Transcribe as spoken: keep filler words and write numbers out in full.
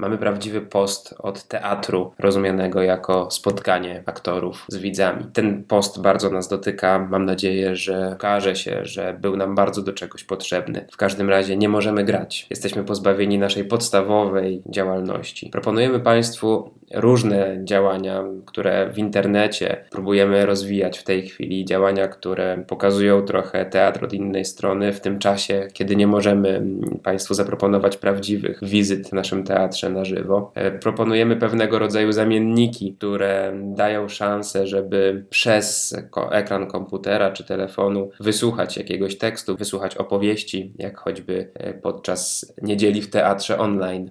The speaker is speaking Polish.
Mamy prawdziwy post od teatru, rozumianego jako spotkanie aktorów z widzami. Ten post bardzo nas dotyka. Mam nadzieję, że okaże się, że był nam bardzo do czegoś potrzebny. W każdym razie nie możemy grać. Jesteśmy pozbawieni naszej podstawowej działalności. Proponujemy Państwu różne działania, które w internecie próbujemy rozwijać w tej chwili. Działania, które pokazują trochę teatr od innej strony w tym czasie, kiedy nie możemy Państwu zaproponować prawdziwych wizyt w naszym teatrze na żywo. Proponujemy pewnego rodzaju zamienniki, które dają szansę, żeby przez ekran komputera czy telefonu wysłuchać jakiegoś tekstu, wysłuchać opowieści, jak choćby podczas niedzieli w teatrze online.